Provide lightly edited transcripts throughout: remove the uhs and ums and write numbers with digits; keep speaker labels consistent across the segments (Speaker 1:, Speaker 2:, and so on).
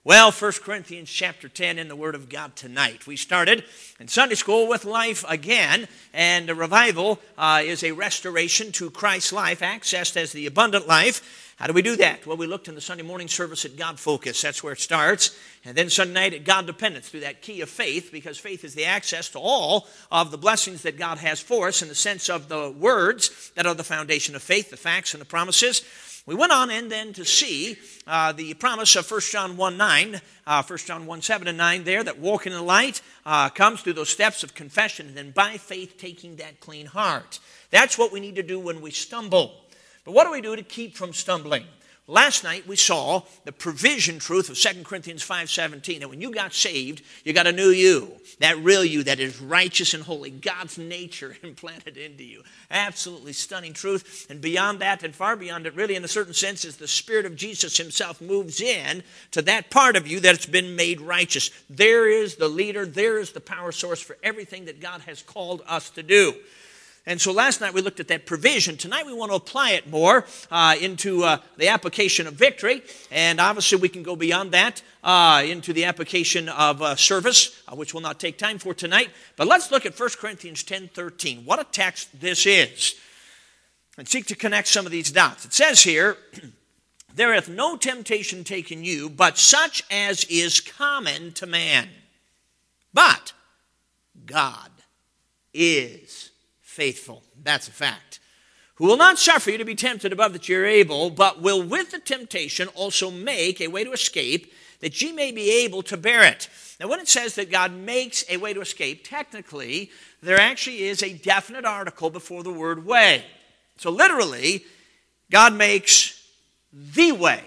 Speaker 1: Well, 1 Corinthians chapter 10 in the Word of God tonight. We started in Sunday school with life again, and a revival is a restoration to Christ's life, accessed as the abundant life. How do we do that? Well, we looked in the Sunday morning service at God Focus. That's where it starts. And then Sunday night at God Dependence through that key of faith, because faith is the access to all of the blessings that God has for us in the sense of the words that are the foundation of faith, the facts and the promises. We went on and then to see the promise of 1 John 1:9, 1 John 1:7 and 9 there, that walking in the light comes through those steps of confession and then by faith taking that clean heart. That's what we need to do when we stumble. But what do we do to keep from stumbling? Last night we saw the provision truth of 2 Corinthians 5:17, that when you got saved, you got a new you, that real you that is righteous and holy, God's nature implanted into you. Absolutely stunning truth. And beyond that and far beyond it, really in a certain sense, is the Spirit of Jesus himself moves in to that part of you that's been made righteous. There is the leader, there is the power source for everything that God has called us to do. And so last night we looked at that provision. Tonight we want to apply it more into the application of victory. And obviously we can go beyond that into the application of service, which we'll not take time for tonight. But let's look at 1 Corinthians 10:13. What a text this is. And seek to connect some of these dots. It says here, "There hath no temptation taken you, but such as is common to man. But God is faithful." That's a fact. "Who will not suffer you to be tempted above that ye are able, but will with the temptation also make a way to escape, that ye may be able to bear it." Now when it says that God makes a way to escape, technically there actually is a definite article before the word way. So literally, God makes the way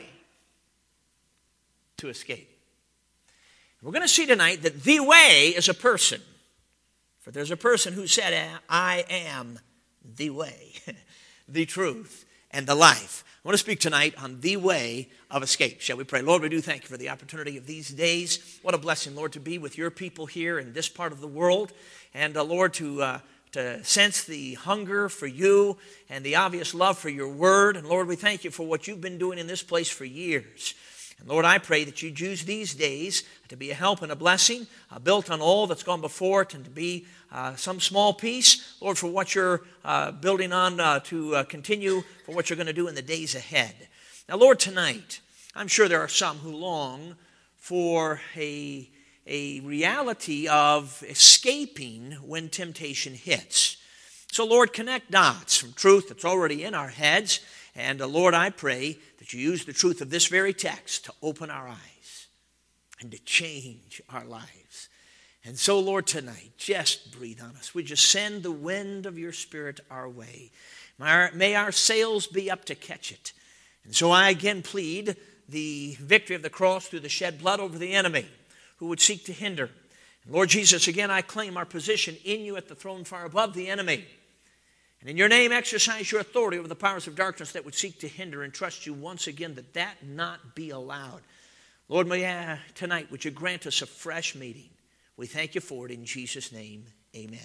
Speaker 1: to escape. We're going to see tonight that the way is a person. For there's a person who said, "I am the way, the truth, and the life." I want to speak tonight on the way of escape. Shall we pray? Lord, we do thank you for the opportunity of these days. What a blessing, Lord, to be with your people here in this part of the world. And Lord, to sense the hunger for you and the obvious love for your word. And Lord, we thank you for what you've been doing in this place for years. And Lord, I pray that you'd use these days to be a help and a blessing, built on all that's gone before it, and to be some small piece, Lord, for what you're building on to continue for what you're going to do in the days ahead. Now, Lord, tonight, I'm sure there are some who long for a reality of escaping when temptation hits. So, Lord, connect dots from truth that's already in our heads. And Lord, I pray that you use the truth of this very text to open our eyes and to change our lives. And so, Lord, tonight, just breathe on us. Would you send the wind of your Spirit our way? May our sails be up to catch it. And so I again plead the victory of the cross through the shed blood over the enemy who would seek to hinder. And Lord Jesus, again, I claim our position in you at the throne far above the enemy. And in your name, exercise your authority over the powers of darkness that would seek to hinder, and trust you once again that not be allowed. Lord, tonight, would you grant us a fresh meeting? We thank you for it in Jesus' name. Amen.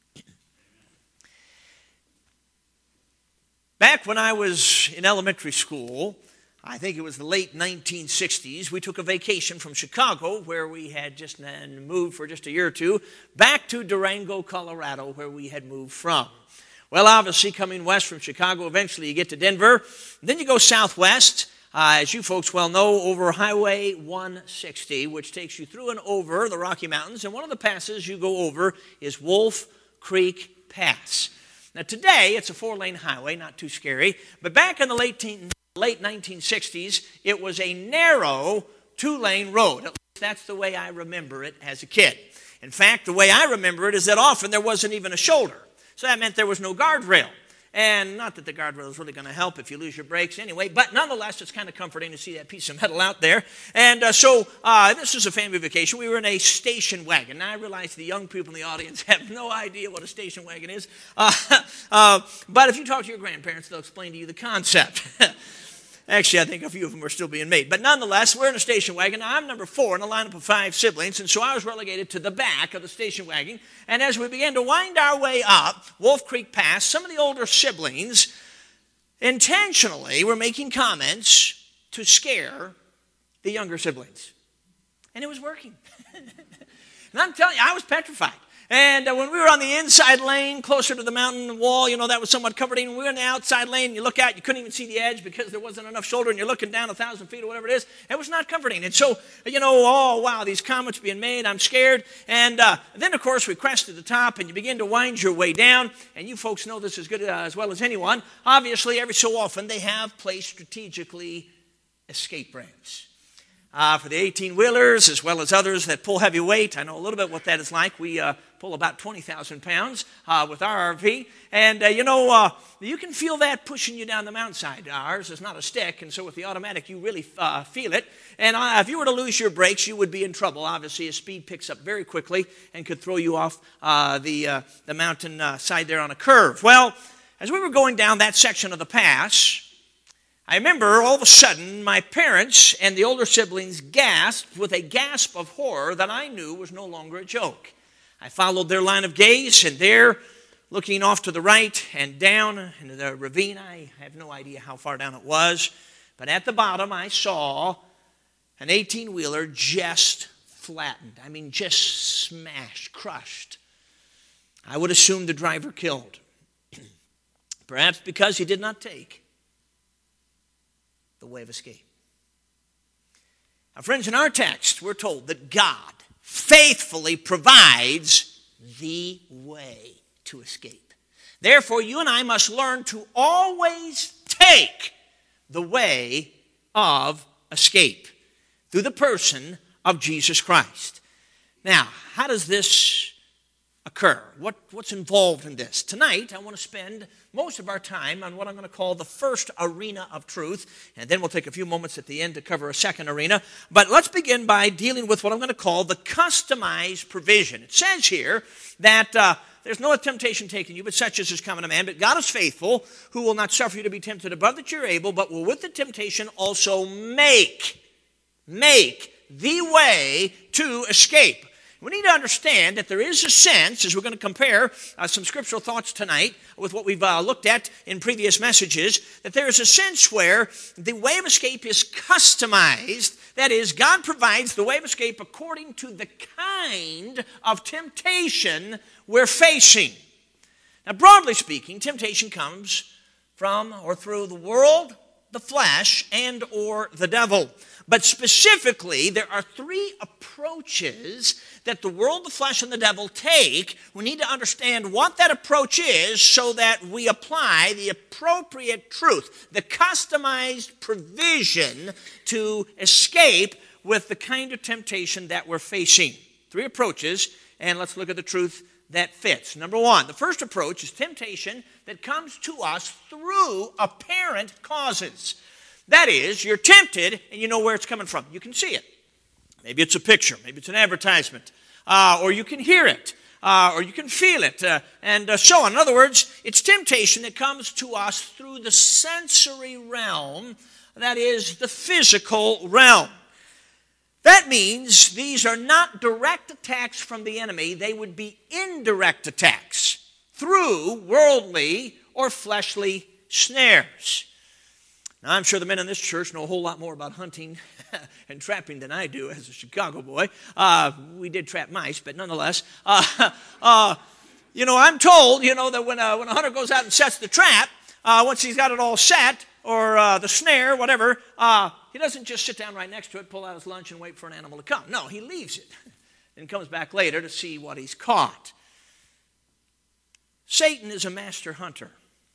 Speaker 1: Back when I was in elementary school, I think it was the late 1960s, we took a vacation from Chicago, where we had just moved for just a year or two, back to Durango, Colorado, where we had moved from. Well, obviously, coming west from Chicago, eventually you get to Denver. Then you go southwest, as you folks well know, over Highway 160, which takes you through and over the Rocky Mountains. And one of the passes you go over is Wolf Creek Pass. Now, today, it's a 4-lane highway, not too scary. But back in the late 1960s, it was a narrow 2-lane road. At least that's the way I remember it as a kid. In fact, the way I remember it is that often there wasn't even a shoulder. So that meant there was no guardrail. And not that the guardrail is really going to help if you lose your brakes anyway, but nonetheless, it's kind of comforting to see that piece of metal out there. And so this was a family vacation. We were in a station wagon. Now, I realize the young people in the audience have no idea what a station wagon is. But if you talk to your grandparents, they'll explain to you the concept. Actually, I think a few of them are still being made. But nonetheless, we're in a station wagon. Now, I'm number 4 in a lineup of 5 siblings, and so I was relegated to the back of the station wagon. And as we began to wind our way up Wolf Creek Pass, some of the older siblings intentionally were making comments to scare the younger siblings. And it was working. And I'm telling you, I was petrified. And when we were on the inside lane, closer to the mountain wall, that was somewhat covered in. We were in the outside lane, and you look out, you couldn't even see the edge because there wasn't enough shoulder, and you're looking down 1,000 feet or whatever it is. It was not comforting. And so, oh, wow, these comments being made, I'm scared. And then, of course, we crested the top, and you begin to wind your way down. And you folks know this as good as well as anyone. Obviously, every so often, they have placed strategically escape ramps. For the 18-wheelers, as well as others that pull heavy weight. I know a little bit what that is like. We pull about 20,000 pounds with our RV. And, you can feel that pushing you down the mountainside. Ours is not a stick, and so with the automatic, you really feel it. And if you were to lose your brakes, you would be in trouble. Obviously, as speed picks up very quickly and could throw you off the mountain side there on a curve. Well, as we were going down that section of the pass, I remember all of a sudden my parents and the older siblings gasped with a gasp of horror that I knew was no longer a joke. I followed their line of gaze, and there, looking off to the right and down into the ravine, I have no idea how far down it was, but at the bottom I saw an 18-wheeler just flattened. I mean, just smashed, crushed. I would assume the driver killed. Perhaps because he did not take the way of escape. Now, friends, in our text, we're told that God faithfully provides the way to escape. Therefore, you and I must learn to always take the way of escape through the person of Jesus Christ. Now, how does this occur? What's involved in this? Tonight, I want to spend most of our time on what I'm going to call the first arena of truth, and then we'll take a few moments at the end to cover a second arena. But let's begin by dealing with what I'm going to call the customized provision. It says here that there's no temptation taken you, but such as is common to man. But God is faithful, who will not suffer you to be tempted above that you're able, but will with the temptation also make the way to escape. We need to understand that there is a sense, as we're going to compare some scriptural thoughts tonight with what we've looked at in previous messages, that there is a sense where the way of escape is customized. That is, God provides the way of escape according to the kind of temptation we're facing. Now, broadly speaking, temptation comes from or through the world, the flesh, and or the devil. But specifically, there are three approaches that the world, the flesh, and the devil take. We need to understand what that approach is so that we apply the appropriate truth, the customized provision to escape with the kind of temptation that we're facing. Three approaches, and let's look at the truth that fits. Number one, the first approach is temptation that comes to us through apparent causes. That is, you're tempted and you know where it's coming from. You can see it. Maybe it's a picture. Maybe it's an advertisement. Or you can hear it. Or you can feel it. And so on. In other words, it's temptation that comes to us through the sensory realm. That is, the physical realm. That means these are not direct attacks from the enemy. They would be indirect attacks through worldly or fleshly snares. Now, I'm sure the men in this church know a whole lot more about hunting and trapping than I do as a Chicago boy. We did trap mice, but nonetheless, I'm told, that when a hunter goes out and sets the trap, once he's got it all set, or the snare, whatever, he doesn't just sit down right next to it, pull out his lunch, and wait for an animal to come. No, he leaves it and comes back later to see what he's caught. Satan is a master hunter.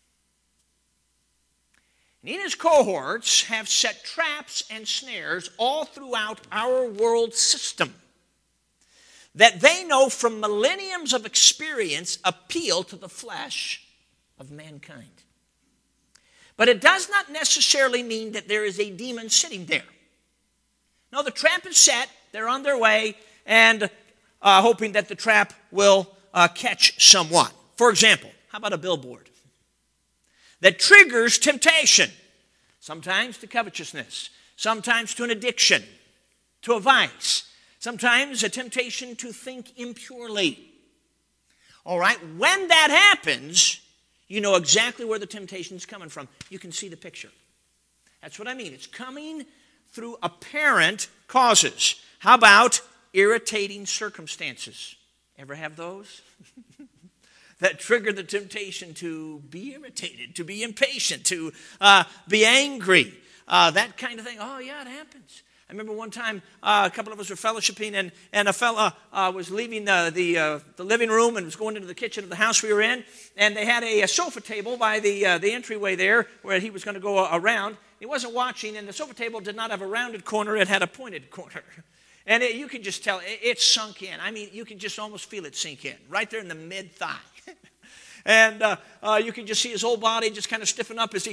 Speaker 1: And he and his cohorts have set traps and snares all throughout our world system that they know from millenniums of experience appeal to the flesh of mankind. But it does not necessarily mean that there is a demon sitting there. No, the trap is set, they're on their way, and hoping that the trap will catch someone. For example, how about a billboard that triggers temptation, sometimes to covetousness, sometimes to an addiction, to a vice, sometimes a temptation to think impurely. All right, when that happens, you know exactly where the temptation is coming from. You can see the picture. That's what I mean. It's coming through apparent causes. How about irritating circumstances? Ever have those? That trigger the temptation to be irritated, to be impatient, to be angry, that kind of thing. Oh, yeah, it happens. I remember one time a couple of us were fellowshipping, and a fella was leaving the living room and was going into the kitchen of the house we were in, and they had a sofa table by the entryway there where he was going to go around. He wasn't watching, and the sofa table did not have a rounded corner. It had a pointed corner. And you can just tell, it sunk in. I mean, you can just almost feel it sink in, right there in the mid-thigh. And you can just see his whole body just kind of stiffen up as he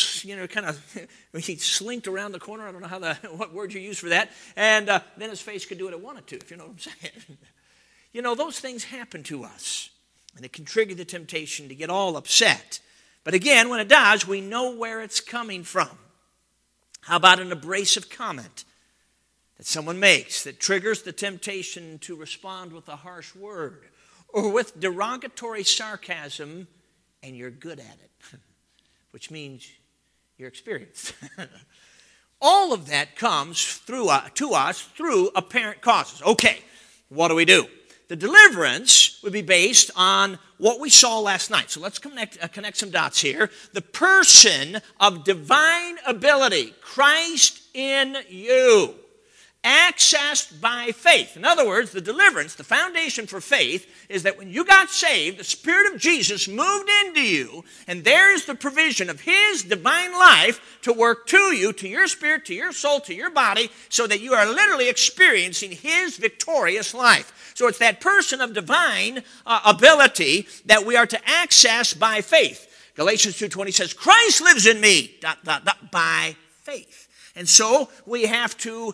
Speaker 1: he slinked around the corner. I don't know what word you use for that. And then his face could do what it wanted to, if you know what I'm saying. Those things happen to us. And it can trigger the temptation to get all upset. But again, when it does, we know where it's coming from. How about an abrasive comment that someone makes that triggers the temptation to respond with a harsh word or with derogatory sarcasm, and you're good at it, which means you're experienced. All of that comes to us through apparent causes. Okay, what do? The deliverance would be based on what we saw last night. So let's connect some dots here. The person of divine ability, Christ in you, accessed by faith. In other words, the deliverance, the foundation for faith, is that when you got saved, the Spirit of Jesus moved into you, and there is the provision of His divine life to work to you, to your spirit, to your soul, to your body, so that you are literally experiencing His victorious life. So it's that person of divine ability that we are to access by faith. Galatians 2:20 says, Christ lives in me, by faith. And so we have to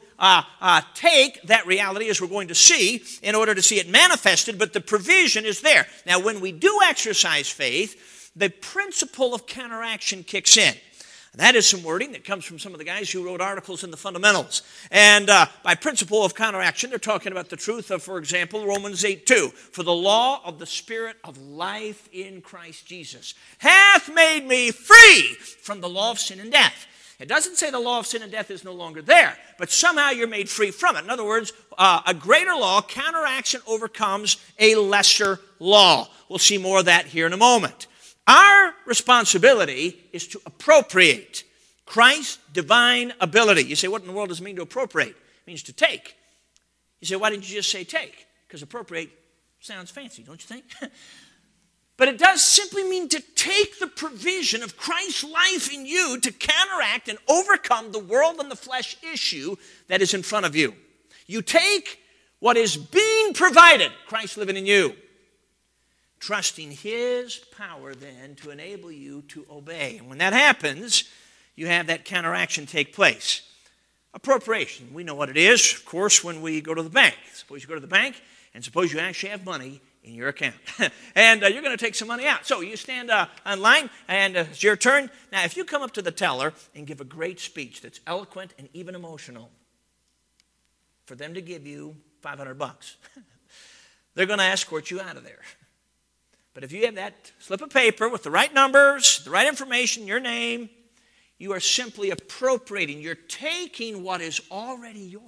Speaker 1: take that reality, as we're going to see, in order to see it manifested, but the provision is there. Now, when we do exercise faith, the principle of counteraction kicks in. That is some wording that comes from some of the guys who wrote articles in the fundamentals. And by principle of counteraction, they're talking about the truth of, for example, Romans 8:2. For the law of the Spirit of life in Christ Jesus hath made me free from the law of sin and death. It doesn't say the law of sin and death is no longer there, but somehow you're made free from it. In other words, a greater law counteracts and overcomes a lesser law. We'll see more of that here in a moment. Our responsibility is to appropriate Christ's divine ability. You say, what in the world does it mean to appropriate? It means to take. You say, why didn't you just say take? Because appropriate sounds fancy, don't you think? But it does simply mean to take the provision of Christ's life in you to counteract and overcome the world and the flesh issue that is in front of you. You take what is being provided, Christ living in you, trusting His power then to enable you to obey. And when that happens, you have that counteraction take place. Appropriation, we know what it is, of course, when we go to the bank. Suppose you go to the bank, and suppose you actually have money in your account. And you're going to take some money out. So you stand in line, and it's your turn. Now, if you come up to the teller and give a great speech that's eloquent and even emotional, for them to give you $500, they're going to escort you out of there. But if you have that slip of paper with the right numbers, the right information, your name, you are simply appropriating. You're taking what is already yours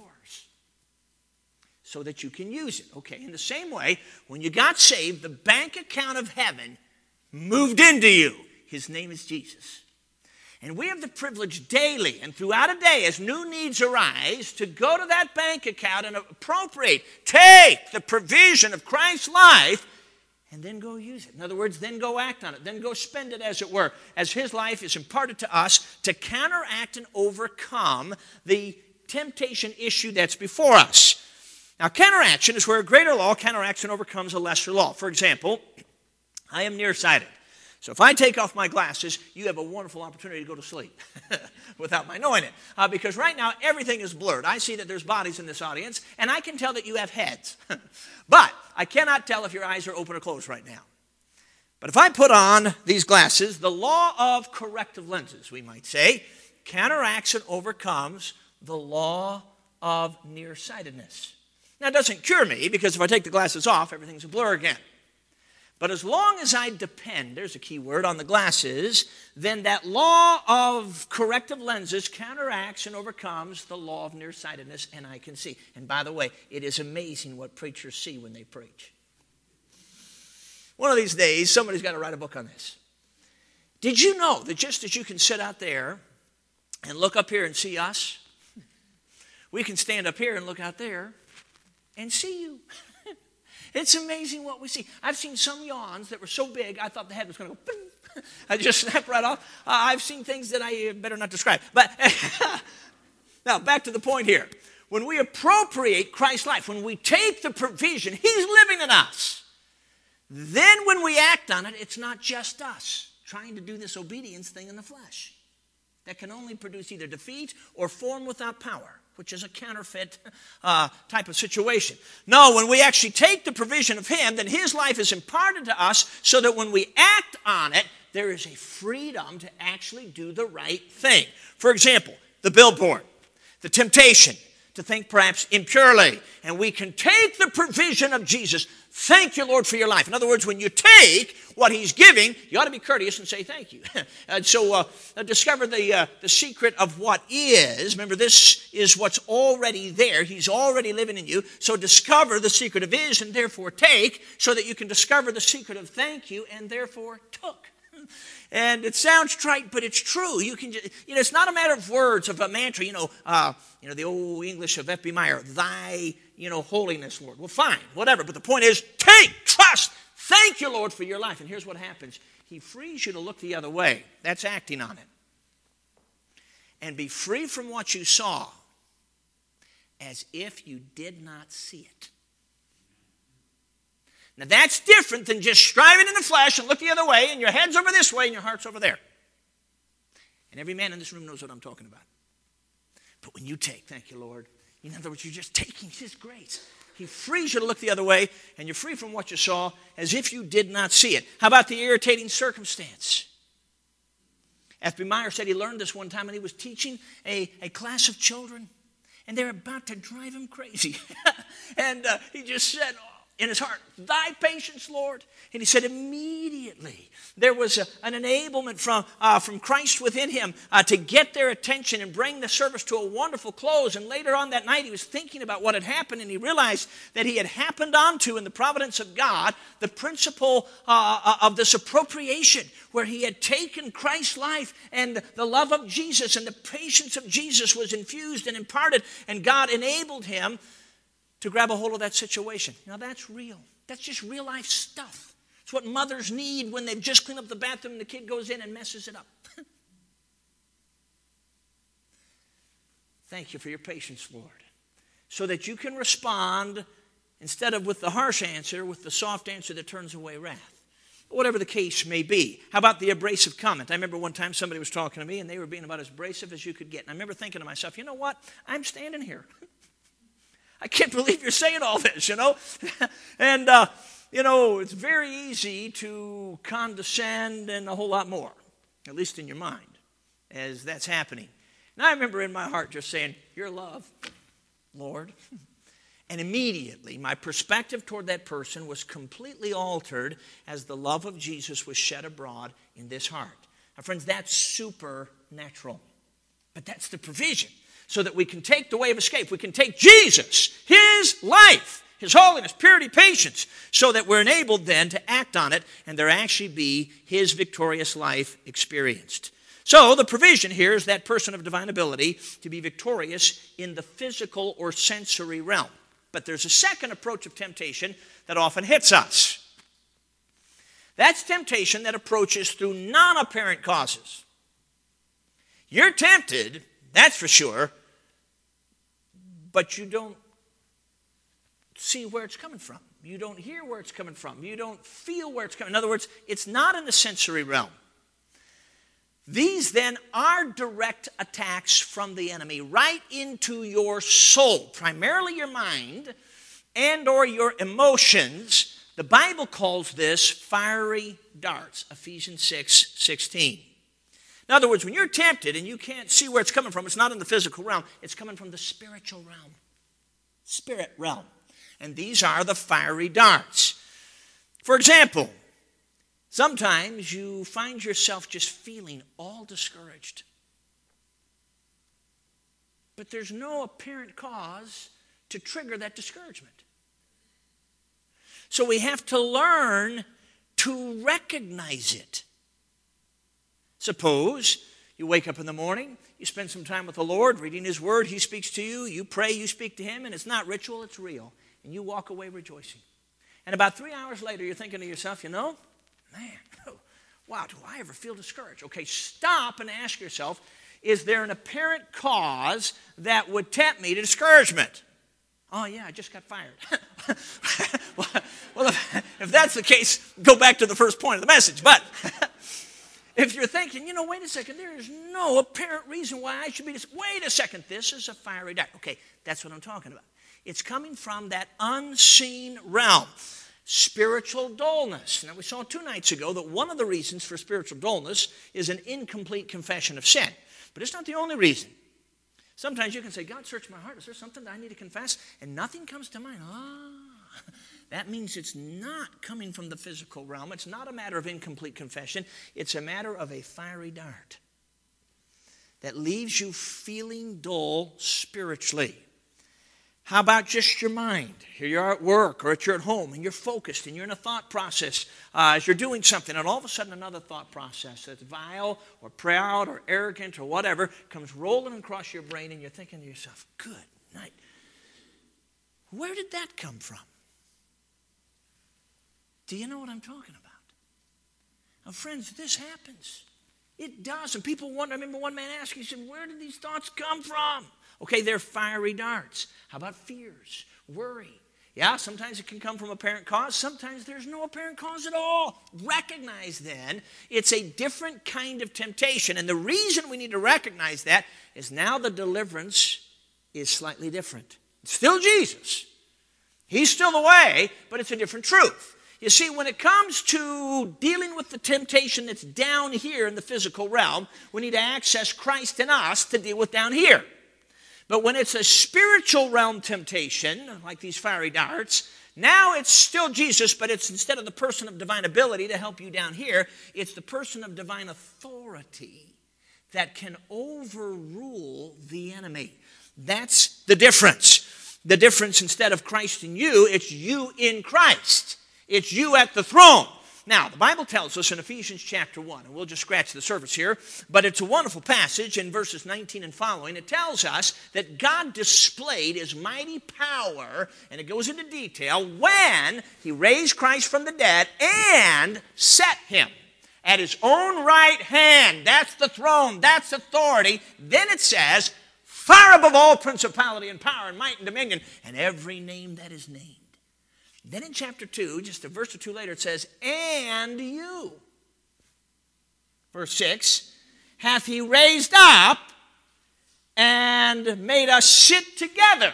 Speaker 1: so that you can use it. Okay, in the same way, when you got saved, the bank account of heaven moved into you. His name is Jesus. And we have the privilege daily and throughout a day, as new needs arise, to go to that bank account and appropriate, take the provision of Christ's life, and then go use it. In other words, then go act on it. Then go spend it, as it were, as His life is imparted to us to counteract and overcome the temptation issue that's before us. Now, counteraction is where a greater law counteracts and overcomes a lesser law. For example, I am nearsighted. So if I take off my glasses, you have a wonderful opportunity to go to sleep without my knowing it. Because right now, everything is blurred. I see that there's bodies in this audience, and I can tell that you have heads. But I cannot tell if your eyes are open or closed right now. But if I put on these glasses, the law of corrective lenses, we might say, counteracts and overcomes the law of nearsightedness. Now, it doesn't cure me, because if I take the glasses off, everything's a blur again. But as long as I depend, there's a key word, on the glasses, then that law of corrective lenses counteracts and overcomes the law of nearsightedness, and I can see. And by the way, it is amazing what preachers see when they preach. One of these days, somebody's got to write a book on this. Did you know that just as you can sit out there and look up here and see us, we can stand up here and look out there and see you? It's amazing what we see. I've seen some yawns that were so big, I thought the head was going to go, boom. I just snapped right off. I've seen things that I better not describe. But now, back to the point here. When we appropriate Christ's life, when we take the provision, He's living in us. Then when we act on it, it's not just us trying to do this obedience thing in the flesh. That can only produce either defeat or form without power, which is a counterfeit type of situation. No, when we actually take the provision of Him, then His life is imparted to us so that when we act on it, there is a freedom to actually do the right thing. For example, the billboard, the temptation to think perhaps impurely, and we can take the provision of Jesus. Thank you, Lord, for your life. In other words, when you take what He's giving, you ought to be courteous and say thank you. And so discover the secret of what is. Remember, this is what's already there. He's already living in you. So discover the secret of is and therefore take, so that you can discover the secret of thank you and therefore took. And it sounds trite, but it's true. You can, it's not a matter of words, of a mantra. The old English of F.B. Meyer, thy, holiness, Lord. Well, fine, whatever. But the point is, take, trust, thank you, Lord, for your life. And here's what happens. He frees you to look the other way. That's acting on it. And be free from what you saw as if you did not see it. Now that's different than just striving in the flesh and look the other way and your head's over this way and your heart's over there. And every man in this room knows what I'm talking about. But when you take, thank you, Lord, in other words, you're just taking His grace. He frees you to look the other way and you're free from what you saw as if you did not see it. How about the irritating circumstance? F.B. Meyer said he learned this one time when he was teaching a class of children and they're about to drive him crazy. And he just said, in his heart, thy patience, Lord. And he said immediately there was an enablement from Christ within him to get their attention and bring the service to a wonderful close. And later on that night he was thinking about what had happened, and he realized that he had happened onto, in the providence of God, the principle of this appropriation, where he had taken Christ's life and the love of Jesus and the patience of Jesus was infused and imparted, and God enabled him to grab a hold of that situation. Now that's real. That's just real life stuff. It's what mothers need when they've just cleaned up the bathroom and the kid goes in and messes it up. Thank you for your patience, Lord. So that you can respond, instead of with the harsh answer, with the soft answer that turns away wrath. Whatever the case may be. How about the abrasive comment? I remember one time somebody was talking to me and they were being about as abrasive as you could get. And I remember thinking to myself, you know what? I'm standing here. I can't believe you're saying all this, And, it's very easy to condescend and a whole lot more, at least in your mind, as that's happening. And I remember in my heart just saying, your love, Lord. And immediately my perspective toward that person was completely altered as the love of Jesus was shed abroad in this heart. Now, friends, that's supernatural. But that's the provision. So that we can take the way of escape. We can take Jesus, His life, His holiness, purity, patience, so that we're enabled then to act on it and there actually be His victorious life experienced. So the provision here is that person of divine ability to be victorious in the physical or sensory realm. But there's a second approach of temptation that often hits us. That's temptation that approaches through non-apparent causes. You're tempted, that's for sure, but you don't see where it's coming from. You don't hear where it's coming from. You don't feel where it's coming. In other words, it's not in the sensory realm. These then are direct attacks from the enemy right into your soul, primarily your mind and or your emotions. The Bible calls this fiery darts, Ephesians 6:16. In other words, when you're tempted and you can't see where it's coming from, it's not in the physical realm. It's coming from the spiritual realm. Spirit realm. And these are the fiery darts. For example, Sometimes you find yourself just feeling all discouraged. But there's no apparent cause to trigger that discouragement. So we have to learn to recognize it. Suppose you wake up in the morning, you spend some time with the Lord, reading His Word, He speaks to you, you pray, you speak to Him, and it's not ritual, it's real. And you walk away rejoicing. And about 3 hours later, you're thinking to yourself, man, wow, do I ever feel discouraged? Okay, stop and ask yourself, is there an apparent cause that would tempt me to discouragement? Oh, yeah, I just got fired. Well, if that's the case, go back to the first point of the message. But if you're thinking, wait a second, there is no apparent reason why I should be this. Wait a second, this is a fiery dart. Okay, that's what I'm talking about. It's coming from that unseen realm. Spiritual dullness. Now, we saw 2 nights ago that one of the reasons for spiritual dullness is an incomplete confession of sin. But it's not the only reason. Sometimes you can say, God, search my heart. Is there something that I need to confess? And nothing comes to mind. That means it's not coming from the physical realm. It's not a matter of incomplete confession. It's a matter of a fiery dart that leaves you feeling dull spiritually. How about just your mind? Here you are at work or you're at home and you're focused and you're in a thought process as you're doing something, and all of a sudden another thought process that's vile or proud or arrogant or whatever comes rolling across your brain, and you're thinking to yourself, good night. Where did that come from? Do you know what I'm talking about? Now, friends, this happens. It does. And people wonder. I remember one man asked, he said, where did these thoughts come from? Okay, they're fiery darts. How about fears, worry? Yeah, sometimes it can come from apparent cause. Sometimes there's no apparent cause at all. Recognize then, it's a different kind of temptation. And the reason we need to recognize that is now the deliverance is slightly different. It's still Jesus. He's still the way, but it's a different truth. You see, when it comes to dealing with the temptation that's down here in the physical realm, we need to access Christ in us to deal with down here. But when it's a spiritual realm temptation, like these fiery darts, now it's still Jesus, but it's instead of the person of divine ability to help you down here, it's the person of divine authority that can overrule the enemy. That's the difference. The difference, instead of Christ in you, it's you in Christ. It's you at the throne. Now, the Bible tells us in Ephesians chapter 1, and we'll just scratch the surface here, but it's a wonderful passage in verses 19 and following. It tells us that God displayed His mighty power, and it goes into detail, when He raised Christ from the dead and set Him at His own right hand. That's the throne. That's authority. Then it says, far above all principality and power and might and dominion, and every name that is named. Then in chapter 2, just a verse or two later, it says, and you. Verse 6, hath He raised up and made us sit together.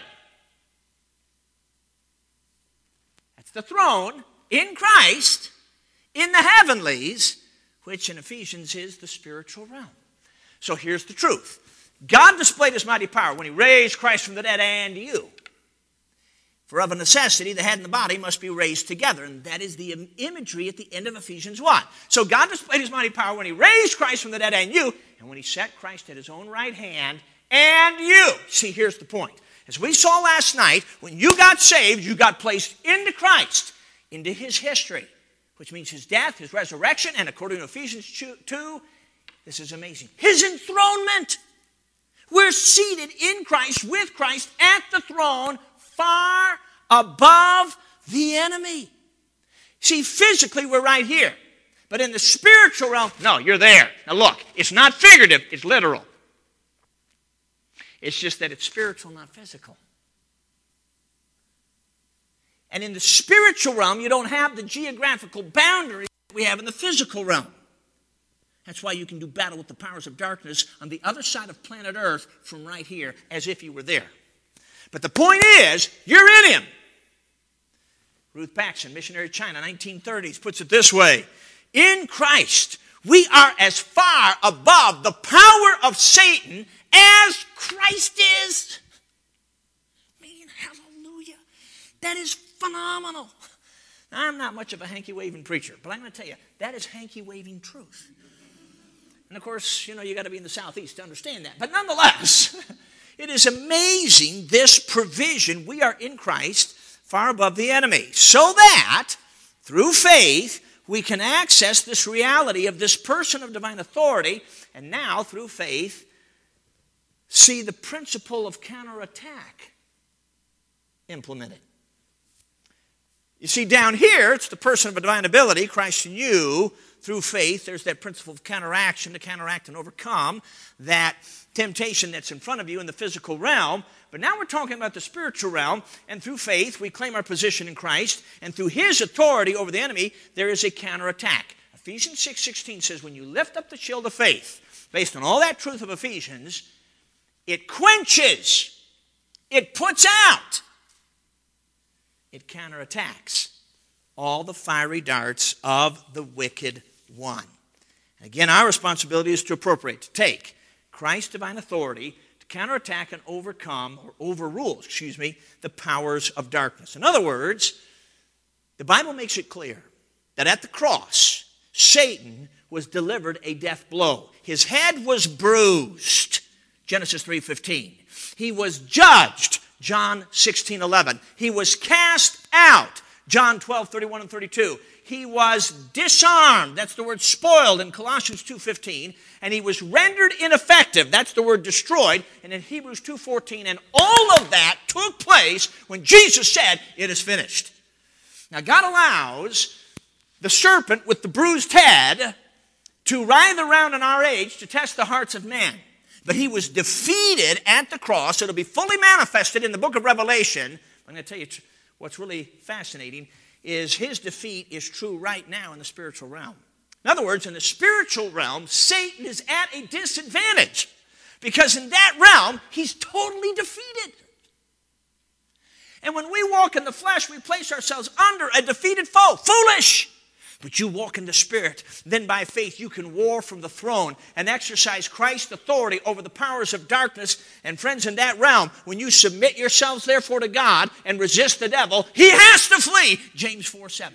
Speaker 1: That's the throne in Christ in the heavenlies, which in Ephesians is the spiritual realm. So here's the truth. God displayed His mighty power when He raised Christ from the dead and you. For of a necessity, the head and the body must be raised together. And that is the imagery at the end of Ephesians 1. So God displayed His mighty power when He raised Christ from the dead and you, and when He set Christ at His own right hand and you. See, here's the point. As we saw last night, when you got saved, you got placed into Christ, into His history, which means His death, His resurrection, and according to Ephesians 2, this is amazing, His enthronement. We're seated in Christ, with Christ, at the throne, far above the enemy. See, physically we're right here. But in the spiritual realm, no, you're there. Now look, it's not figurative, it's literal. It's just that it's spiritual, not physical. And in the spiritual realm, you don't have the geographical boundaries that we have in the physical realm. That's why you can do battle with the powers of darkness on the other side of planet Earth from right here, as if you were there. But the point is, you're in Him. Ruth Paxson, missionary to China, 1930s, puts it this way. In Christ, we are as far above the power of Satan as Christ is. Man, hallelujah. That is phenomenal. Now, I'm not much of a hanky-waving preacher, but I'm going to tell you, that is hanky-waving truth. And of course, you got to be in the southeast to understand that. But nonetheless, it is amazing, this provision. We are in Christ far above the enemy, so that through faith we can access this reality of this person of divine authority, and now through faith see the principle of counterattack implemented. You see, down here, it's the person of divine ability, Christ in you. Through faith, there's that principle of counteraction to counteract and overcome that temptation that's in front of you in the physical realm. But now we're talking about the spiritual realm, and through faith, we claim our position in Christ, and through his authority over the enemy, there is a counterattack. Ephesians 6:16 says, when you lift up the shield of faith, based on all that truth of Ephesians, it quenches, it puts out, it counterattacks all the fiery darts of the wicked one. And again, our responsibility is to appropriate, to take Christ's divine authority to counterattack and overcome, or overrule, the powers of darkness. In other words, the Bible makes it clear that at the cross, Satan was delivered a death blow. His head was bruised, Genesis 3:15. He was judged, John 16:11. He was cast out, John 12:31 and 32. He was disarmed, that's the word spoiled in Colossians 2:15. And he was rendered ineffective, that's the word destroyed, and in Hebrews 2:14. And all of that took place when Jesus said, it is finished. Now God allows the serpent with the bruised head to writhe around in our age to test the hearts of man. But he was defeated at the cross. It'll be fully manifested in the book of Revelation. I'm going to tell you what's really fascinating is his defeat is true right now in the spiritual realm. In other words, in the spiritual realm, Satan is at a disadvantage because in that realm, he's totally defeated. And when we walk in the flesh, we place ourselves under a defeated foe. Foolish! But you walk in the Spirit. Then by faith you can war from the throne and exercise Christ's authority over the powers of darkness. And friends, in that realm, when you submit yourselves therefore to God and resist the devil, he has to flee. James 4:7.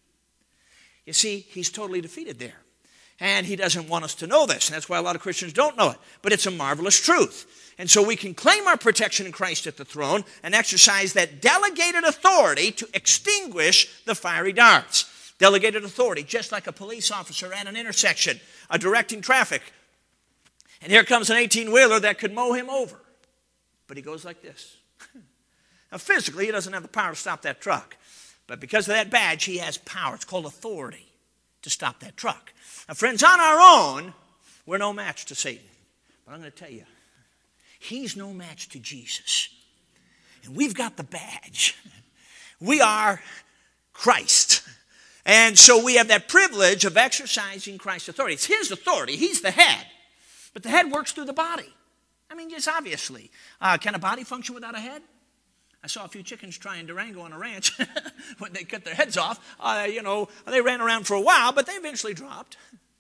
Speaker 1: You see, he's totally defeated there. And he doesn't want us to know this. And that's why a lot of Christians don't know it. But it's a marvelous truth. And so we can claim our protection in Christ at the throne and exercise that delegated authority to extinguish the fiery darts. Delegated authority, just like a police officer at an intersection, directing traffic. And here comes an 18-wheeler that could mow him over. But he goes like this. Now, physically, he doesn't have the power to stop that truck. But because of that badge, he has power. It's called authority to stop that truck. Now, friends, on our own, we're no match to Satan. But I'm going to tell you, he's no match to Jesus. And we've got the badge. We are Christ. And so we have that privilege of exercising Christ's authority. It's his authority. He's the head. But the head works through the body. I mean, just obviously. Can a body function without a head? I saw a few chickens try in Durango on a ranch when they cut their heads off. They ran around for a while, but they eventually dropped.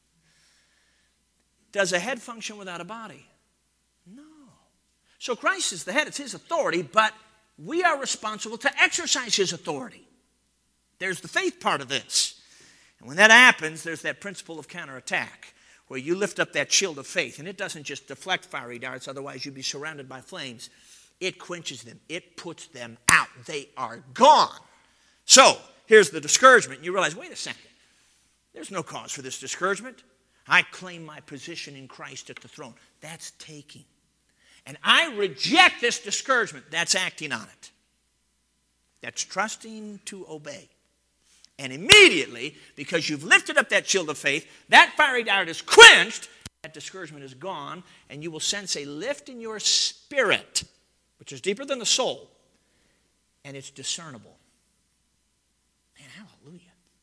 Speaker 1: Does a head function without a body? No. So Christ is the head. It's his authority, but we are responsible to exercise his authority. There's the faith part of this. And when that happens, there's that principle of counterattack, where you lift up that shield of faith, and it doesn't just deflect fiery darts, otherwise you'd be surrounded by flames. It quenches them. It puts them out. They are gone. So, here's the discouragement. You realize, wait a second. There's no cause for this discouragement. I claim my position in Christ at the throne. That's taking. And I reject this discouragement. That's acting on it. That's trusting to obey. And immediately, because you've lifted up that shield of faith, that fiery dart is quenched, that discouragement is gone, and you will sense a lift in your spirit, which is deeper than the soul, and it's discernible. Man, hallelujah.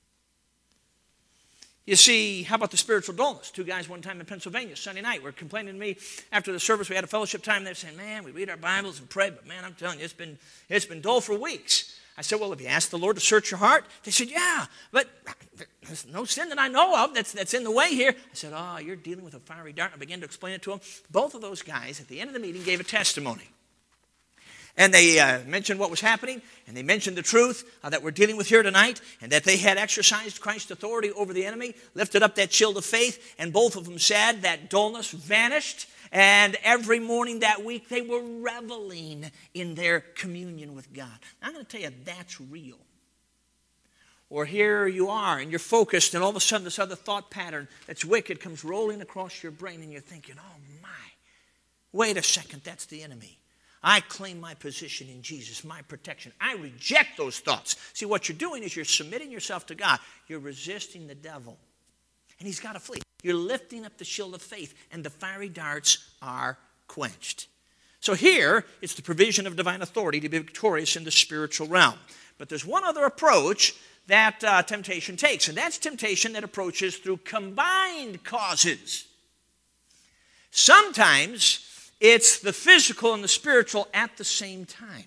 Speaker 1: You see, how about the spiritual dullness? Two guys one time in Pennsylvania, Sunday night, were complaining to me after the service. We had a fellowship time. They were saying, man, we read our Bibles and pray, but man, I'm telling you, it's been dull for weeks. I said, well, have you asked the Lord to search your heart? They said, yeah, but there's no sin that I know of that's in the way here. I said, oh, you're dealing with a fiery dart. I began to explain it to them. Both of those guys at the end of the meeting gave a testimony. And they mentioned what was happening, and they mentioned the truth that we're dealing with here tonight, and that they had exercised Christ's authority over the enemy, lifted up that shield of faith, and both of them said that dullness vanished, and every morning that week they were reveling in their communion with God. I'm going to tell you, that's real. Or here you are, and you're focused, and all of a sudden this other thought pattern that's wicked comes rolling across your brain, and you're thinking, oh my, wait a second, that's the enemy. I claim my position in Jesus, my protection. I reject those thoughts. See, what you're doing is you're submitting yourself to God. You're resisting the devil, and he's got to flee. You're lifting up the shield of faith, and the fiery darts are quenched. So here, it's the provision of divine authority to be victorious in the spiritual realm. But there's one other approach that temptation takes, and that's temptation that approaches through combined causes. Sometimes it's the physical and the spiritual at the same time.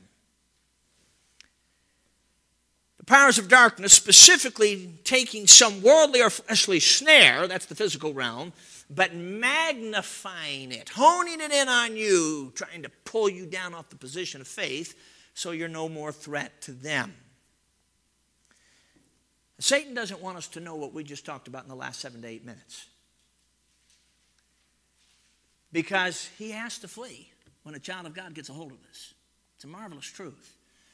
Speaker 1: The powers of darkness, specifically taking some worldly or fleshly snare, that's the physical realm, but magnifying it, honing it in on you, trying to pull you down off the position of faith so you're no more threat to them. Satan doesn't want us to know what we just talked about in the last 7 to 8 minutes. Because he has to flee when a child of God gets a hold of this. It's a marvelous truth.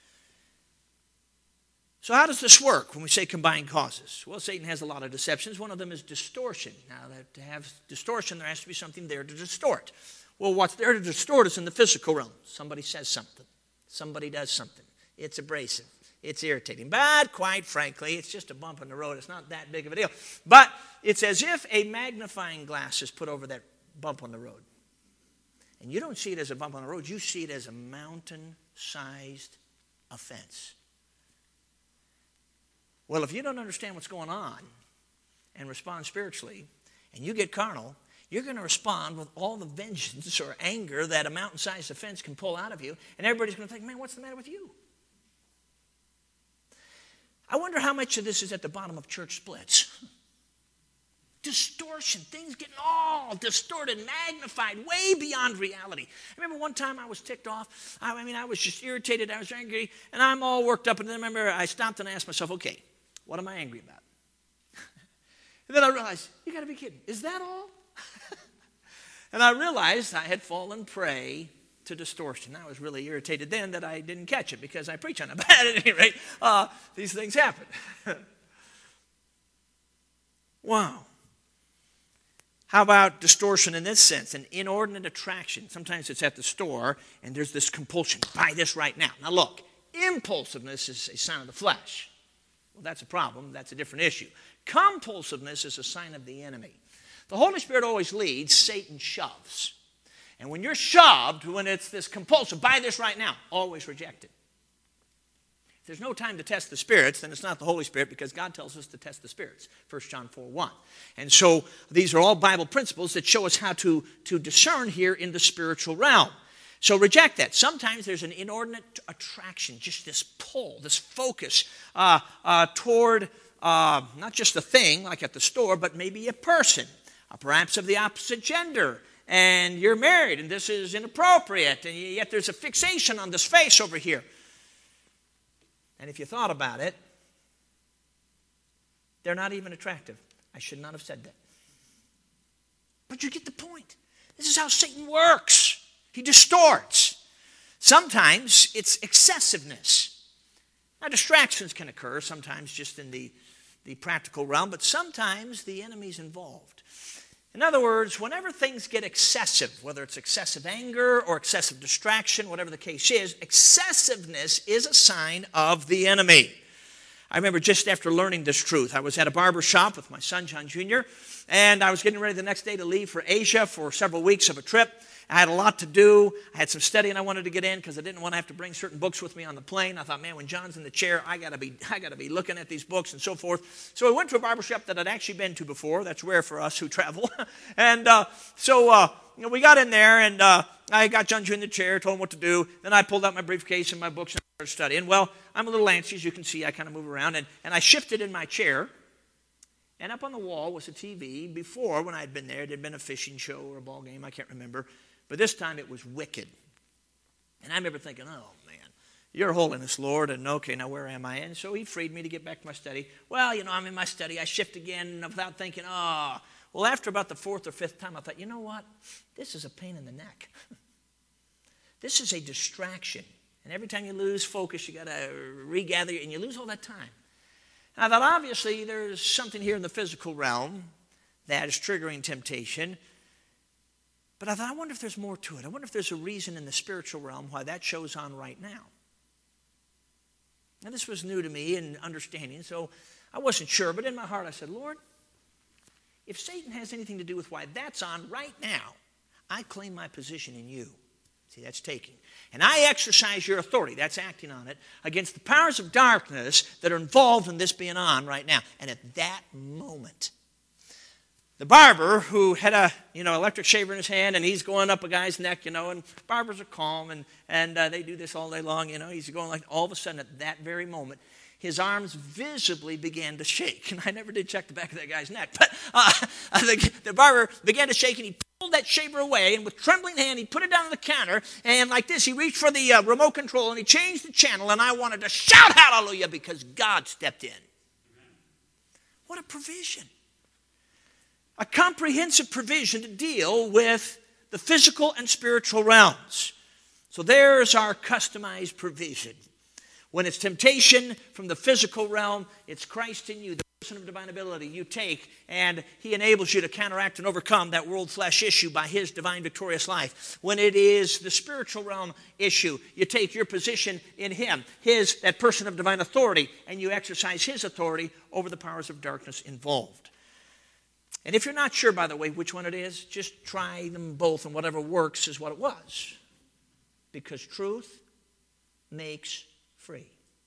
Speaker 1: So how does this work when we say combined causes? Well, Satan has a lot of deceptions. One of them is distortion. Now, to have distortion, there has to be something there to distort. Well, what's there to distort is in the physical realm. Somebody says something. Somebody does something. It's abrasive. It's irritating. But quite frankly, it's just a bump in the road. It's not that big of a deal. But it's as if a magnifying glass is put over that bump on the road. And you don't see it as a bump on the road. You see it as a mountain-sized offense. Well, if you don't understand what's going on and respond spiritually, and you get carnal, you're going to respond with all the vengeance or anger that a mountain-sized offense can pull out of you, and everybody's going to think, man, what's the matter with you? I wonder how much of this is at the bottom of church splits. Distortion, things getting all distorted, magnified, way beyond reality. I remember one time I was ticked off. I was just irritated. I was angry, and I'm all worked up. And then I remember I stopped and asked myself, okay, what am I angry about? And then I realized, you got to be kidding. Is that all? And I realized I had fallen prey to distortion. I was really irritated then that I didn't catch it because I preach on it. But at any rate, these things happen. Wow. How about distortion in this sense? An inordinate attraction. Sometimes it's at the store, and there's this compulsion. Buy this right now. Now look, impulsiveness is a sign of the flesh. Well, that's a problem. That's a different issue. Compulsiveness is a sign of the enemy. The Holy Spirit always leads. Satan shoves. And when you're shoved, when it's this compulsion, buy this right now, always reject it. If there's no time to test the spirits, then it's not the Holy Spirit because God tells us to test the spirits, 1 John 4:1. And so these are all Bible principles that show us how to discern here in the spiritual realm. So reject that. Sometimes there's an inordinate attraction, just this pull, this focus toward not just a thing like at the store, but maybe a person, perhaps of the opposite gender. And you're married, and this is inappropriate, and yet there's a fixation on this face over here. And if you thought about it, they're not even attractive. I should not have said that. But you get the point. This is how Satan works. He distorts. Sometimes it's excessiveness. Now, distractions can occur, sometimes just in the practical realm, but sometimes the enemy's involved. In other words, whenever things get excessive, whether it's excessive anger or excessive distraction, whatever the case is, excessiveness is a sign of the enemy. I remember just after learning this truth, I was at a barber shop with my son, John Jr., and I was getting ready the next day to leave for Asia for several weeks of a trip. I had a lot to do. I had some studying I wanted to get in because I didn't want to have to bring certain books with me on the plane. I thought, man, when John's in the chair, I gotta be looking at these books and so forth. So I went to a barbershop that I'd actually been to before. That's rare for us who travel. And so we got in there, and I got John Jr. in the chair, told him what to do. Then I pulled out my briefcase and my books and started studying. Well, I'm a little antsy, as you can see. I kind of move around, and I shifted in my chair. And up on the wall was a TV. Before, when I had been there, it had been a fishing show or a ball game. I can't remember. But this time it was Wicked. And I remember thinking, oh, man, your holiness, Lord, and okay, now where am I? And so he freed me to get back to my study. Well, I'm in my study. I shift again without thinking, oh. Well, after about the fourth or fifth time, I thought, you know what? This is a pain in the neck. This is a distraction. And every time you lose focus, you got to regather, and you lose all that time. And I thought, obviously, there's something here in the physical realm that is triggering temptation. But I thought, I wonder if there's more to it. I wonder if there's a reason in the spiritual realm why that shows on right now. Now, this was new to me in understanding, so I wasn't sure. But in my heart, I said, Lord, if Satan has anything to do with why that's on right now, I claim my position in you. See, that's taking. And I exercise your authority, that's acting on it, against the powers of darkness that are involved in this being on right now. And at that moment, the barber who had a electric shaver in his hand, and he's going up a guy's neck, and barbers are calm, and they do this all day long, he's going like, all of a sudden at that very moment, his arms visibly began to shake. And I never did check the back of that guy's neck, but the barber began to shake, and he pulled that shaver away, and with trembling hand, he put it down on the counter, and like this, he reached for the remote control, and he changed the channel, and I wanted to shout hallelujah because God stepped in. What a provision. A comprehensive provision to deal with the physical and spiritual realms. So there's our customized provision. When it's temptation from the physical realm, it's Christ in you, the person of divine ability you take, and he enables you to counteract and overcome that world flesh issue by his divine victorious life. When it is the spiritual realm issue, you take your position in him, that person of divine authority, and you exercise his authority over the powers of darkness involved. And if you're not sure, by the way, which one it is, just try them both, and whatever works is what it was. Because truth makes free.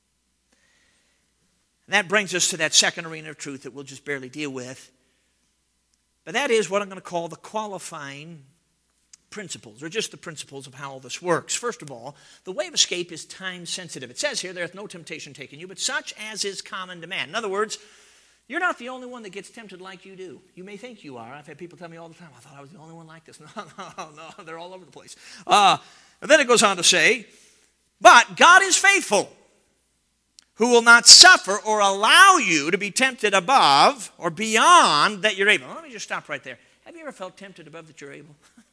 Speaker 1: And that brings us to that second arena of truth that we'll just barely deal with. But that is what I'm going to call the qualifying principles, or just the principles of how all this works. First of all, the way of escape is time sensitive. It says here, there hath no temptation taken you, but such as is common to man. In other words, you're not the only one that gets tempted like you do. You may think you are. I've had people tell me all the time, I thought I was the only one like this. No, they're all over the place. And then it goes on to say, but God is faithful, who will not suffer or allow you to be tempted above or beyond that you're able. Let me just stop right there. Have you ever felt tempted above that you're able?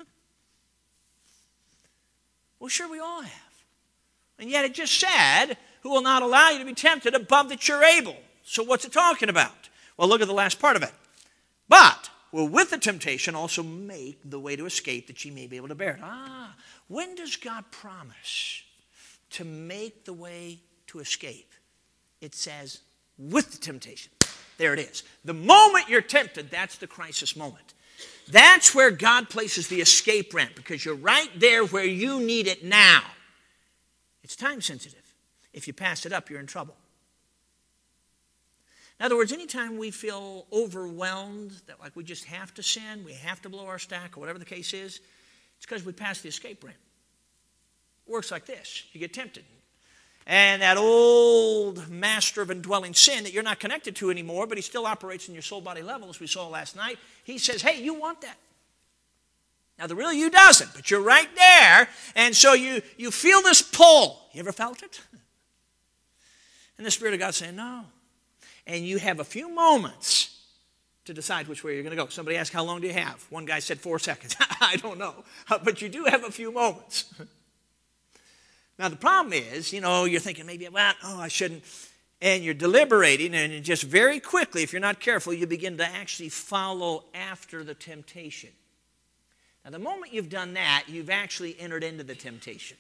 Speaker 1: Well, sure we all have. And yet it just said, who will not allow you to be tempted above that you're able. So what's it talking about? Well, look at the last part of it. But will with the temptation also make the way to escape that ye may be able to bear it. When does God promise to make the way to escape? It says, with the temptation. There it is. The moment you're tempted, that's the crisis moment. That's where God places the escape ramp, because you're right there where you need it now. It's time sensitive. If you pass it up, you're in trouble. In other words, anytime we feel overwhelmed, that like we just have to sin, we have to blow our stack, or whatever the case is, it's because we passed the escape ramp. It works like this. You get tempted. And that old master of indwelling sin that you're not connected to anymore, but he still operates in your soul body level, as we saw last night, he says, hey, you want that. Now, the real you doesn't, but you're right there, and so you feel this pull. You ever felt it? And the Spirit of God's saying, no. And you have a few moments to decide which way you're going to go. Somebody asked, how long do you have? One guy said 4 seconds. I don't know. But you do have a few moments. Now, the problem is, you're thinking maybe, I shouldn't. And you're deliberating, and just very quickly, if you're not careful, you begin to actually follow after the temptation. Now, the moment you've done that, you've actually entered into the temptation.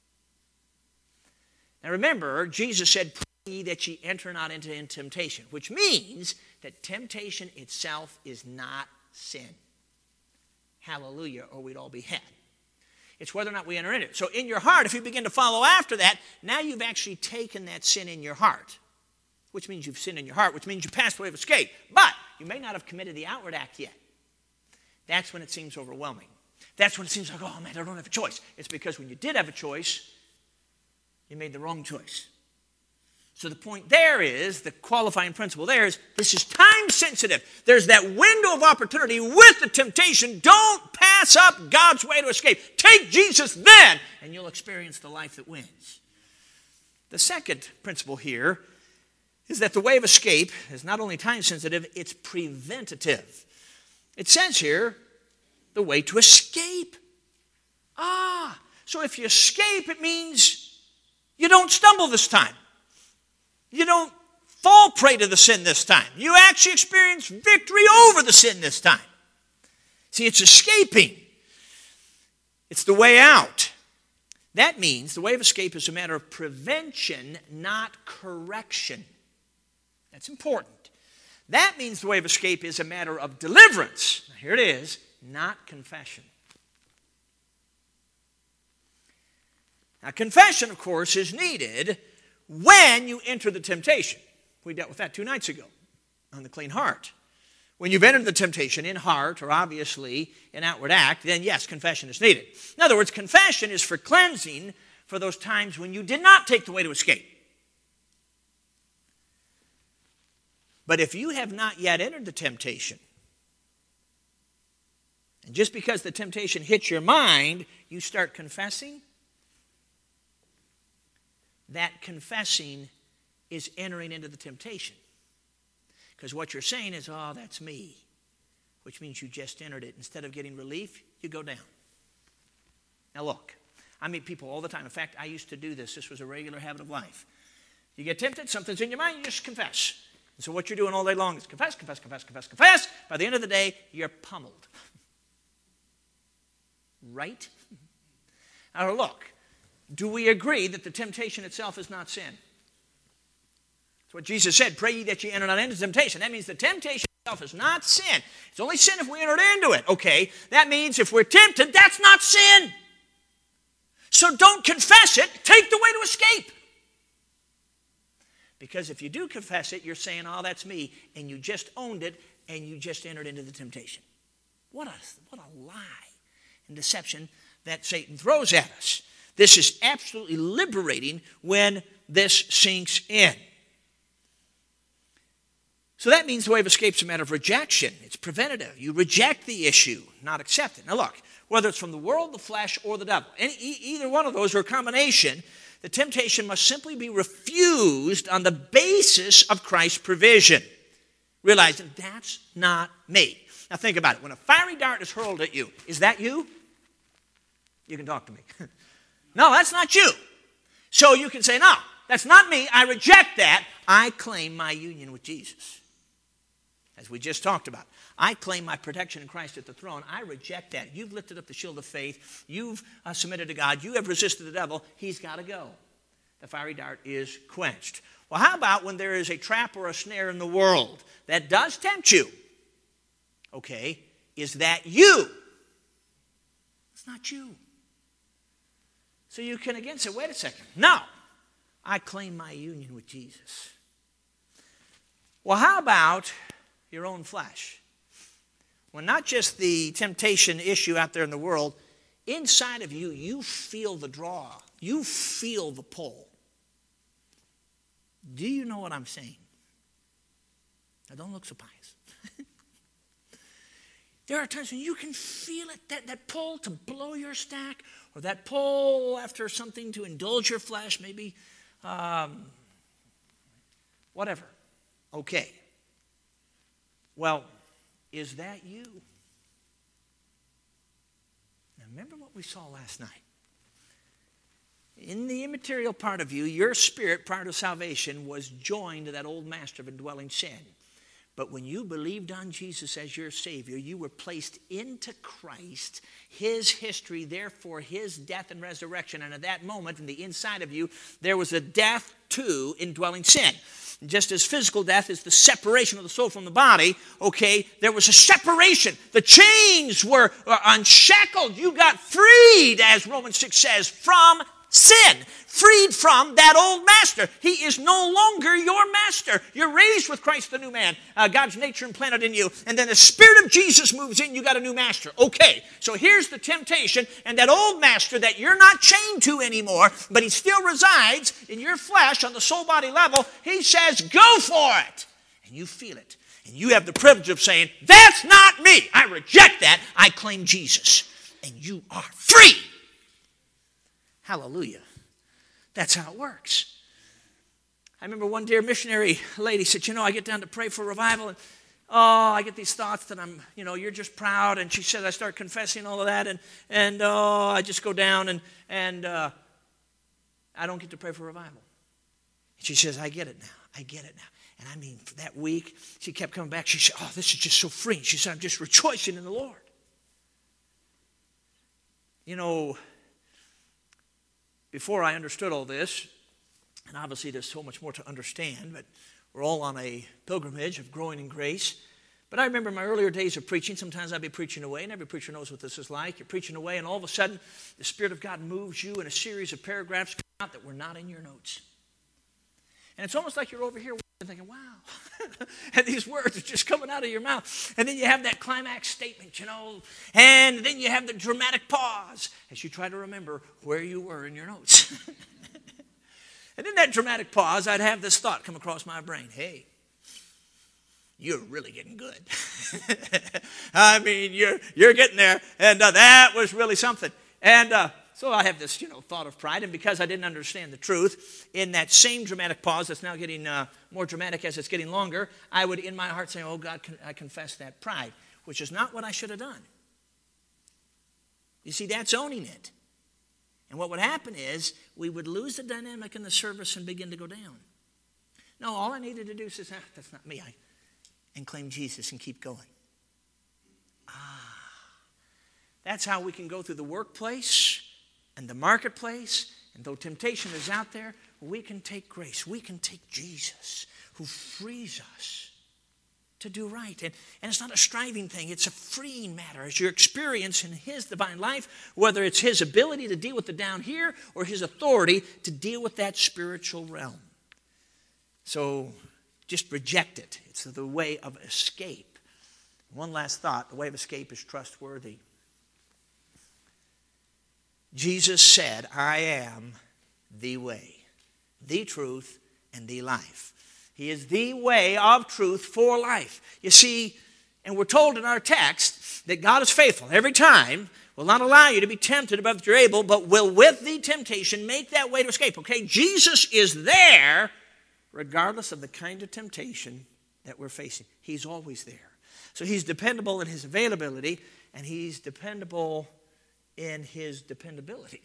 Speaker 1: Now, remember, Jesus said, pray that ye enter not into temptation, which means that temptation itself is not sin. Hallelujah, or we'd all be had. It's whether or not we enter in it. So in your heart, if you begin to follow after that, now you've actually taken that sin in your heart, which means you've sinned in your heart, which means you passed the way of escape. But you may not have committed the outward act yet. That's when it seems overwhelming. That's when it seems like, oh man, I don't have a choice. It's because when you did have a choice, you made the wrong choice. So the point there is, the qualifying principle there is, this is time sensitive. There's that window of opportunity with the temptation. Don't pass pass up God's way to escape. Take Jesus then, and you'll experience the life that wins. The second principle here is that the way of escape is not only time-sensitive, it's preventative. It says here, the way to escape. So if you escape, it means you don't stumble this time. You don't fall prey to the sin this time. You actually experience victory over the sin this time. See, it's escaping. It's the way out. That means the way of escape is a matter of prevention, not correction. That's important. That means the way of escape is a matter of deliverance. Now, here it is, not confession. Now, confession, of course, is needed when you enter the temptation. We dealt with that 2 nights ago on the clean heart. When you've entered the temptation in heart or obviously in outward act, then yes, confession is needed. In other words, confession is for cleansing for those times when you did not take the way to escape. But if you have not yet entered the temptation, and just because the temptation hits your mind, you start confessing, that confessing is entering into the temptation. Because what you're saying is, oh, that's me, which means you just entered it. Instead of getting relief, you go down. Now look, I meet people all the time. In fact, I used to do this. This was a regular habit of life. You get tempted, something's in your mind, you just confess. And so what you're doing all day long is confess, confess, confess, confess, confess. By the end of the day, you're pummeled. Right? Now look, do we agree that the temptation itself is not sin? That's what Jesus said, pray ye that ye enter not into temptation. That means the temptation itself is not sin. It's only sin if we enter into it. Okay, that means if we're tempted, that's not sin. So don't confess it, take the way to escape. Because if you do confess it, you're saying, oh, that's me, and you just owned it, and you just entered into the temptation. What a lie and deception that Satan throws at us. This is absolutely liberating when this sinks in. So that means the way of escape is a matter of rejection. It's preventative. You reject the issue, not accept it. Now look, whether it's from the world, the flesh, or the devil, either one of those or a combination, the temptation must simply be refused on the basis of Christ's provision. Realizing that's not me. Now think about it. When a fiery dart is hurled at you, is that you? You can talk to me. No, that's not you. So you can say, no, that's not me. I reject that. I claim my union with Jesus. As we just talked about. I claim my protection in Christ at the throne. I reject that. You've lifted up the shield of faith. You've submitted to God. You have resisted the devil. He's got to go. The fiery dart is quenched. Well, how about when there is a trap or a snare in the world that does tempt you? Okay, is that you? It's not you. So you can again say, wait a second. No, I claim my union with Jesus. Well, how about your own flesh? Well, not just the temptation issue out there in the world, inside of you, you feel the draw. You feel the pull. Do you know what I'm saying? Now, don't look so pious. There are times when you can feel it, that pull to blow your stack, or that pull after something to indulge your flesh, maybe whatever. Okay. Well, is that you? Now remember what we saw last night. In the immaterial part of you, your spirit prior to salvation was joined to that old master of indwelling sin. But when you believed on Jesus as your Savior, you were placed into Christ, His history, therefore His death and resurrection. And at that moment, in the inside of you, there was a death to indwelling sin. Just as physical death is the separation of the soul from the body, okay, there was a separation. The chains were unshackled. You got freed, as Romans 6 says, from sin. Freed from that old master. He is no longer your master. You're raised with Christ the new man. God's nature implanted in you. And then the Spirit of Jesus moves in. You got a new master. Okay, so here's the temptation. And that old master that you're not chained to anymore, but he still resides in your flesh on the soul body level, he says, go for it. And you feel it. And you have the privilege of saying, that's not me. I reject that. I claim Jesus. And you are free. Hallelujah. That's how it works. I remember one dear missionary lady said, I get down to pray for revival, and I get these thoughts that I'm, you're just proud. And she said, I start confessing all of that, and I just go down, and I don't get to pray for revival. And she says, I get it now. I get it now. And I mean, for that week, she kept coming back. She said, this is just so freeing. She said, I'm just rejoicing in the Lord. Before I understood all this, and obviously there's so much more to understand, but we're all on a pilgrimage of growing in grace. But I remember my earlier days of preaching, sometimes I'd be preaching away, and every preacher knows what this is like. You're preaching away, and all of a sudden, the Spirit of God moves you, and a series of paragraphs come out that were not in your notes. And it's almost like you're over here thinking, wow. And these words are just coming out of your mouth. And then you have that climax statement, and then you have the dramatic pause as you try to remember where you were in your notes. And in that dramatic pause, I'd have this thought come across my brain. Hey, you're really getting good. I mean, you're getting there. And that was really something. And so I have this, thought of pride. And because I didn't understand the truth, in that same dramatic pause that's now getting more dramatic as it's getting longer, I would in my heart say, oh, God, I confess that pride, which is not what I should have done. You see, that's owning it. And what would happen is we would lose the dynamic in the service and begin to go down. No, all I needed to do is say, that's not me, and claim Jesus and keep going. That's how we can go through the workplace and the marketplace. And though temptation is out there, we can take grace. We can take Jesus, who frees us to do right. And it's not a striving thing. It's a freeing matter. As your experience in His divine life, whether it's His ability to deal with the down here or His authority to deal with that spiritual realm. So just reject it. It's the way of escape. One last thought. The way of escape is trustworthy. Jesus said, I am the way, the truth, and the life. He is the way of truth for life. You see, and we're told in our text that God is faithful every time, will not allow you to be tempted above that you're able, but will with the temptation make that way to escape. Okay, Jesus is there regardless of the kind of temptation that we're facing. He's always there. So He's dependable in His availability, and He's dependable in His dependability.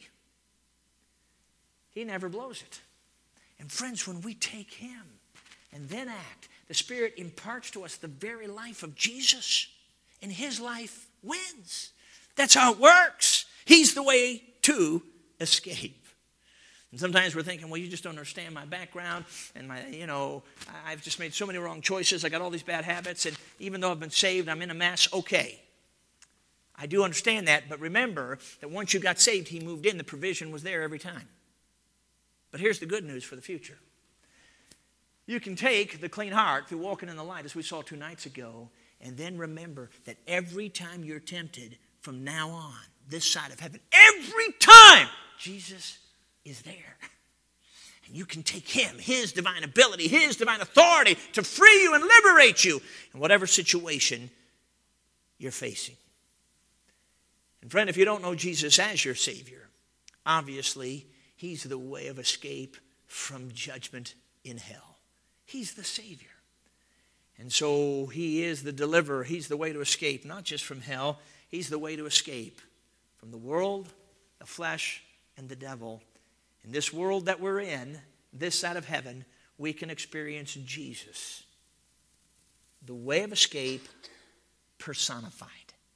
Speaker 1: He never blows it. And friends, when we take Him and then act, the Spirit imparts to us the very life of Jesus, and His life wins. That's how it works. He's the way to escape. And sometimes we're thinking, well, you just don't understand my background, and I've just made so many wrong choices. I got all these bad habits, and even though I've been saved, I'm in a mess. Okay. I do understand that, but remember that once you got saved, He moved in. The provision was there every time. But here's the good news for the future. You can take the clean heart through walking in the light, as we saw 2 nights ago, and then remember that every time you're tempted from now on, this side of heaven, every time, Jesus is there. And you can take Him, His divine ability, His divine authority to free you and liberate you in whatever situation you're facing. And friend, if you don't know Jesus as your Savior, obviously, He's the way of escape from judgment in hell. He's the Savior. And so He is the deliverer. He's the way to escape, not just from hell. He's the way to escape from the world, the flesh, and the devil. In this world that we're in, this side of heaven, we can experience Jesus, the way of escape personified.